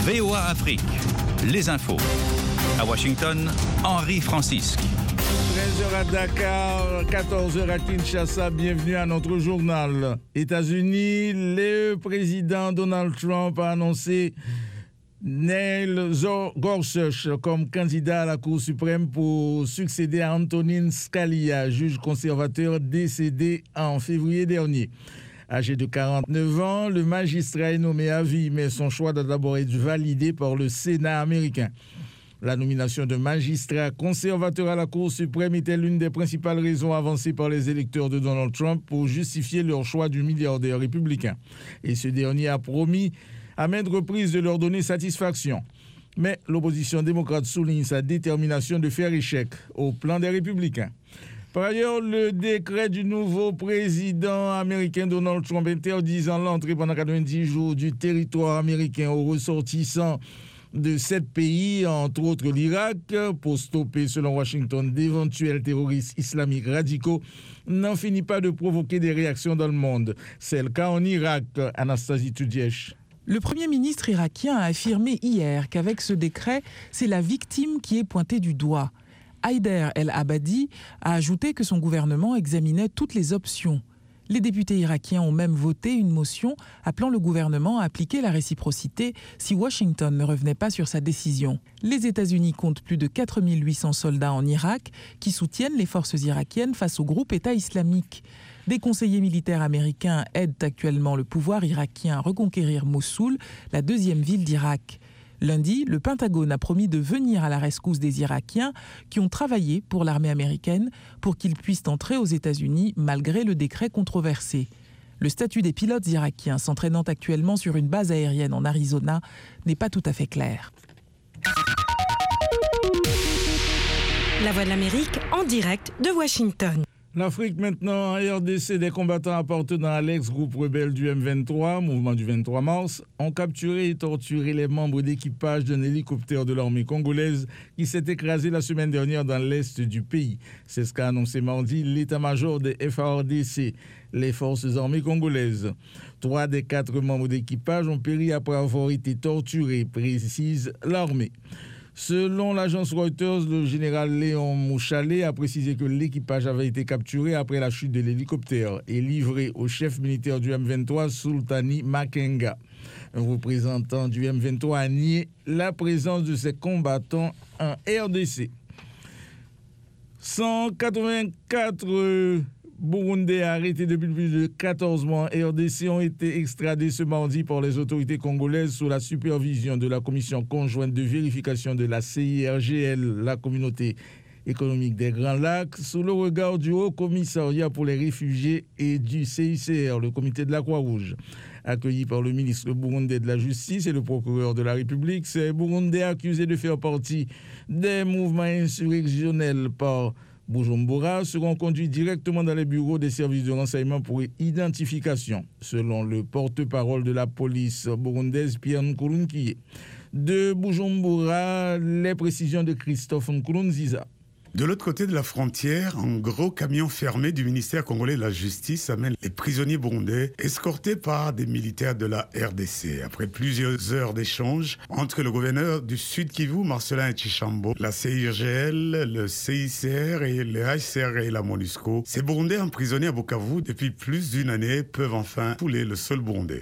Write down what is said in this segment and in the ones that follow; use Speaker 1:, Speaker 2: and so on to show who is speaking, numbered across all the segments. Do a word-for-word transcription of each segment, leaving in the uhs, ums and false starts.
Speaker 1: V O A Afrique, les infos. À Washington, Henri Francisque.
Speaker 2: treize heures à Dakar, quatorze heures à Kinshasa. Bienvenue à notre journal. États-Unis, le président Donald Trump a annoncé Neil Gorsuch comme candidat à la Cour suprême pour succéder à Antonin Scalia, juge conservateur décédé en février dernier. Âgé de quarante-neuf ans, le magistrat est nommé à vie, mais son choix doit d'abord être validé par le Sénat américain. La nomination de magistrat conservateur à la Cour suprême était l'une des principales raisons avancées par les électeurs de Donald Trump pour justifier leur choix du milliardaire républicain. Et ce dernier a promis à maintes reprises de leur donner satisfaction. Mais l'opposition démocrate souligne sa détermination de faire échec au plan des républicains. Par ailleurs, le décret du nouveau président américain Donald Trump interdisant l'entrée pendant quatre-vingt-dix jours du territoire américain aux ressortissants de sept pays, entre autres l'Irak, pour stopper, selon Washington, d'éventuels terroristes islamiques radicaux, n'en finit pas de provoquer des réactions dans le monde. C'est le cas en Irak, Anastasie Tudiesh.
Speaker 3: Le Premier ministre irakien a affirmé hier qu'avec ce décret, c'est la victime qui est pointée du doigt. Haider El-Abadi a ajouté que son gouvernement examinait toutes les options. Les députés irakiens ont même voté une motion appelant le gouvernement à appliquer la réciprocité si Washington ne revenait pas sur sa décision. Les États-Unis comptent plus de quatre mille huit cents soldats en Irak qui soutiennent les forces irakiennes face au groupe État islamique. Des conseillers militaires américains aident actuellement le pouvoir irakien à reconquérir Mossoul, la deuxième ville d'Irak. Lundi, le Pentagone a promis de venir à la rescousse des Irakiens qui ont travaillé pour l'armée américaine pour qu'ils puissent entrer aux États-Unis malgré le décret controversé. Le statut des pilotes irakiens s'entraînant actuellement sur une base aérienne en Arizona n'est pas tout à fait clair.
Speaker 4: La Voix de l'Amérique en direct de Washington.
Speaker 2: L'Afrique maintenant, en R D C, des combattants appartenant à l'ex-groupe rebelle du M vingt-trois, mouvement du vingt-trois mars, ont capturé et torturé les membres d'équipage d'un hélicoptère de l'armée congolaise qui s'est écrasé la semaine dernière dans l'est du pays. C'est ce qu'a annoncé mardi l'état-major des F A R D C, les forces armées congolaises. Trois des quatre membres d'équipage ont péri après avoir été torturés, précise l'armée. Selon l'agence Reuters, le général Léon Mouchalé a précisé que l'équipage avait été capturé après la chute de l'hélicoptère et livré au chef militaire du M vingt-trois, Sultani Makenga. Un représentant du M vingt-trois a nié la présence de ces combattants en R D C. cent quatre-vingt-quatre Burundais arrêtés depuis plus de quatorze mois en R D C ont été extradés ce mardi par les autorités congolaises sous la supervision de la commission conjointe de vérification de la C I R G L, la communauté économique des Grands Lacs, sous le regard du Haut Commissariat pour les réfugiés et du C I C R, le comité de la Croix-Rouge. Accueillis par le ministre burundais de la Justice et le procureur de la République, ces Burundais accusés de faire partie des mouvements insurrectionnels par Bujumbura seront conduits directement dans les bureaux des services de renseignement pour identification, selon le porte-parole de la police burundaise Pierre Nkurunziza. De Bujumbura, les précisions de Christophe Nkurunziza.
Speaker 5: De l'autre côté de la frontière, un gros camion fermé du ministère congolais de la Justice amène les prisonniers burundais escortés par des militaires de la R D C. Après plusieurs heures d'échanges entre le gouverneur du Sud Kivu, Marcelin Tchishambo, la C I R G L, le C I C R et le H C R et la MONUSCO, ces Burundais emprisonnés à Bukavu depuis plus d'une année peuvent enfin fouler le sol burundais.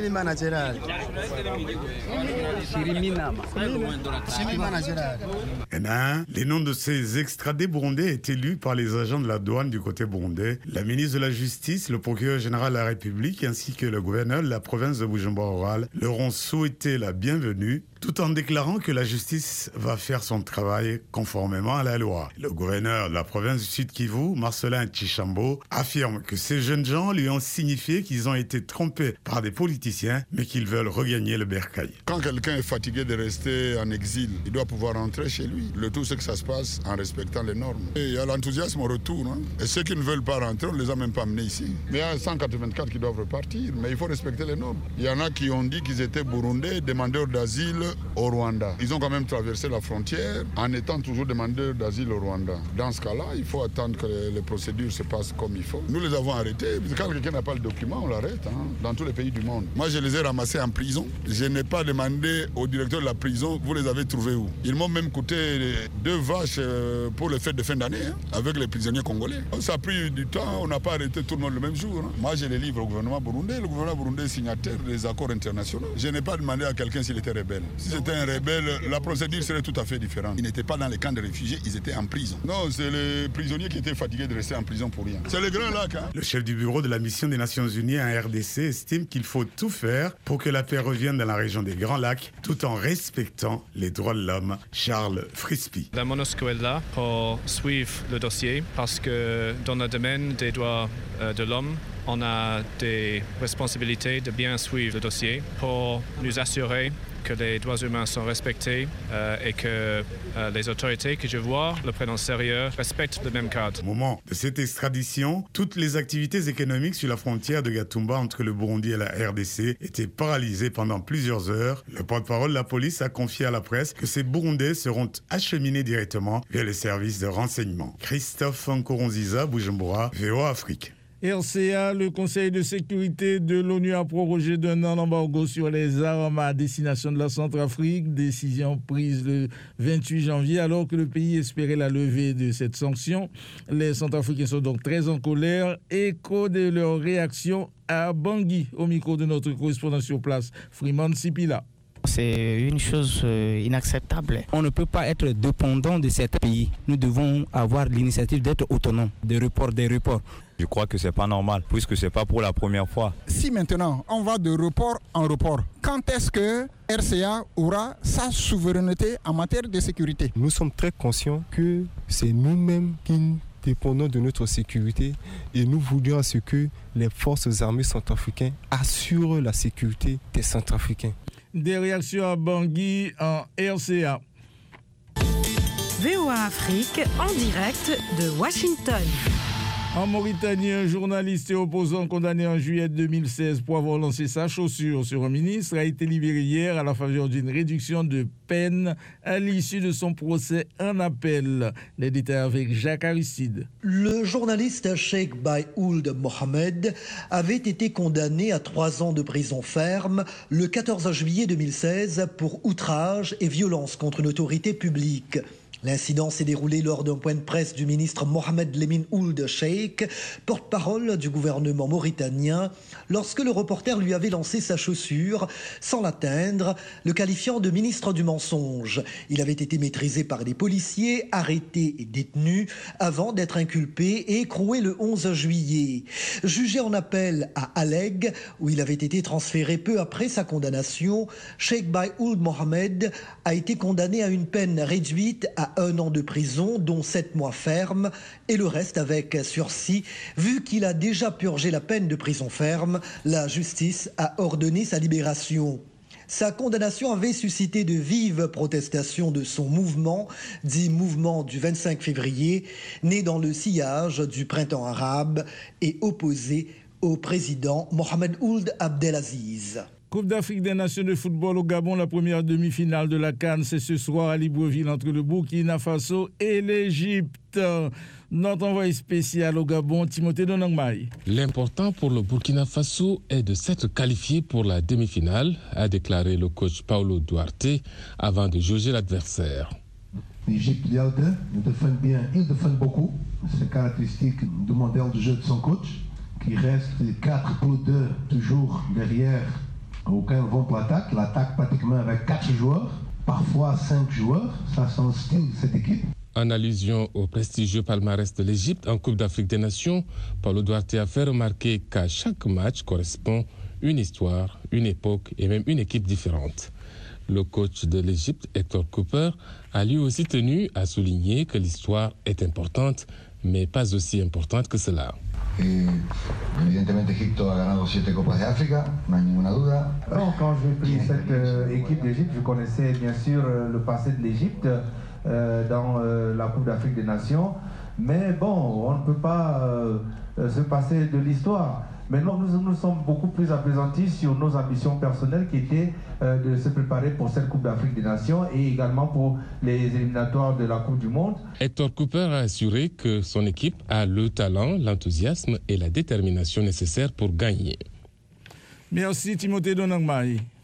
Speaker 5: Les noms de ces extradés burundais étaient lus par les agents de la douane du côté burundais, la ministre de la Justice, le procureur général de la République ainsi que le gouverneur de la province de Bujumbura leur ont souhaité la bienvenue, tout en déclarant que la justice va faire son travail conformément à la loi. Le gouverneur de la province du Sud Kivu, Marcelin Tchishambo, affirme que ces jeunes gens lui ont signifié qu'ils ont été trompés par des politiciens, mais qu'ils veulent regagner le bercail.
Speaker 6: Quand quelqu'un est fatigué de rester en exil, il doit pouvoir rentrer chez lui. Le tout, c'est que ça se passe en respectant les normes. Et il y a l'enthousiasme au retour. Hein. Et ceux qui ne veulent pas rentrer, on ne les a même pas amenés ici. Mais il y a cent quatre-vingt-quatre qui doivent repartir, mais il faut respecter les normes. Il y en a qui ont dit qu'ils étaient burundais, demandeurs d'asile au Rwanda. Ils ont quand même traversé la frontière en étant toujours demandeurs d'asile au Rwanda. Dans ce cas-là, il faut attendre que les, les procédures se passent comme il faut. Nous les avons arrêtés. Quand quelqu'un n'a pas le document, on l'arrête, hein, dans tous les pays du monde. Moi, je les ai ramassés en prison. Je n'ai pas demandé au directeur de la prison, vous les avez trouvés où? Ils m'ont même coûté deux vaches pour les fêtes de fin d'année, hein, avec les prisonniers congolais. Ça a pris du temps, on n'a pas arrêté tout le monde le même jour. Hein. Moi, je les livre au gouvernement burundais. Le gouvernement burundais est signataire des accords internationaux. Je n'ai pas demandé à quelqu'un s'il était rebelle. Si c'était un rebelle, la procédure serait tout à fait différente. Ils n'étaient pas dans les camps de réfugiés, ils étaient en prison. Non, c'est les prisonniers qui étaient fatigués de rester en prison pour rien. C'est le Grand Lac. Hein.
Speaker 5: Le chef du bureau de la mission des Nations Unies en R D C estime qu'il faut tout faire pour que la paix revienne dans la région des Grands Lacs, tout en respectant les droits de l'homme. Charles Frisby.
Speaker 7: La MONUSCO est là pour suivre le dossier parce que dans le domaine des droits de l'homme, on a des responsabilités de bien suivre le dossier pour nous assurer que les droits humains sont respectés euh, et que euh, les autorités que je vois le prennent au sérieux respectent le même cadre.
Speaker 5: Au moment de cette extradition, toutes les activités économiques sur la frontière de Gatumba entre le Burundi et la R D C étaient paralysées pendant plusieurs heures. Le porte-parole de la police a confié à la presse que ces Burundais seront acheminés directement vers les services de renseignement. Christophe Nkurunziza, Bujumbura, V O A Afrique.
Speaker 2: R C A, le Conseil de sécurité de l'ONU a prorogé d'un an l'embargo sur les armes à destination de la Centrafrique, décision prise le vingt-huit janvier alors que le pays espérait la levée de cette sanction. Les Centrafricains sont donc très en colère, écho de leur réaction à Bangui, au micro de notre correspondant sur place, Freeman Sipila.
Speaker 8: C'est une chose inacceptable. On ne peut pas être dépendant de cet pays. Nous devons avoir l'initiative d'être autonomes, des reports, des reports.
Speaker 9: Je crois que c'est pas normal, puisque c'est pas pour la première fois.
Speaker 10: Si maintenant on va de report en report, quand est-ce que R C A aura sa souveraineté en matière de sécurité?
Speaker 11: Nous sommes très conscients que c'est nous-mêmes qui dépendons de notre sécurité et nous voulions à ce que les forces armées centrafricaines assurent la sécurité des Centrafricains.
Speaker 2: Des réactions à Bangui en R C A.
Speaker 4: V O A Afrique en direct de Washington.
Speaker 2: En Mauritanie, un journaliste et opposant condamné en juillet deux mille seize pour avoir lancé sa chaussure sur un ministre a été libéré hier à la faveur d'une réduction de peine à l'issue de son procès en appel. Les détails avec Jacques Aristide.
Speaker 12: Le journaliste Sheikh Bayould Mohamed avait été condamné à trois ans de prison ferme le quatorze juillet deux mille seize pour outrage et violence contre une autorité publique. L'incident s'est déroulé lors d'un point de presse du ministre Mohamed Lemine Ould Cheikh, porte-parole du gouvernement mauritanien, lorsque le reporter lui avait lancé sa chaussure sans l'atteindre, le qualifiant de ministre du mensonge. Il avait été maîtrisé par des policiers, arrêté et détenu avant d'être inculpé et écroué le onze juillet. Jugé en appel à Alleg, où il avait été transféré peu après sa condamnation, Sheikh Bayould Mohamed a été condamné à une peine réduite à un an de prison, dont sept mois ferme, et le reste avec sursis. Vu qu'il a déjà purgé la peine de prison ferme, la justice a ordonné sa libération. Sa condamnation avait suscité de vives protestations de son mouvement, dit mouvement du vingt-cinq février, né dans le sillage du printemps arabe et opposé au président Mohamed Ould Abdelaziz.
Speaker 2: Coupe d'Afrique des Nations de football au Gabon, la première demi-finale de la CAN, c'est ce soir à Libreville entre le Burkina Faso et l'Égypte. Notre envoyé spécial au Gabon, Timothée Donangmaï.
Speaker 13: L'important pour le Burkina Faso est de s'être qualifié pour la demi-finale, a déclaré le coach Paulo Duarte avant de juger l'adversaire.
Speaker 14: L'Égypte nous défend bien, il défend beaucoup. C'est caractéristique du modèle de jeu de son coach, qui reste quatre pour deux toujours derrière. Aucun vent pour l'attaque, l'attaque pratiquement avec quatre joueurs, parfois cinq joueurs, ça c'est le style de cette équipe.
Speaker 13: En allusion au prestigieux palmarès de l'Égypte en Coupe d'Afrique des Nations, Paulo Duarte a fait remarquer qu'à chaque match correspond une histoire, une époque et même une équipe différente. Le coach de l'Égypte, Hector Cooper, a lui aussi tenu à souligner que l'histoire est importante, mais pas aussi importante que cela.
Speaker 15: Eh, evidentemente Egipto a ganado siete Copas de África, no hay ninguna duda.
Speaker 16: Non, quand j'ai pris cette euh, équipe d'Égypte, je connaissais bien sûr euh, le passé de l'Égypte euh, dans euh, la Coupe d'Afrique des Nations, mais bon, on ne peut pas euh, se passer de l'histoire. Maintenant, nous nous sommes beaucoup plus apaisantis sur nos ambitions personnelles qui étaient euh, de se préparer pour cette Coupe d'Afrique des Nations et également pour les éliminatoires de la Coupe du Monde.
Speaker 13: Hector Cooper a assuré que son équipe a le talent, l'enthousiasme et la détermination nécessaires pour gagner.
Speaker 2: Merci Timothée Donangmaï.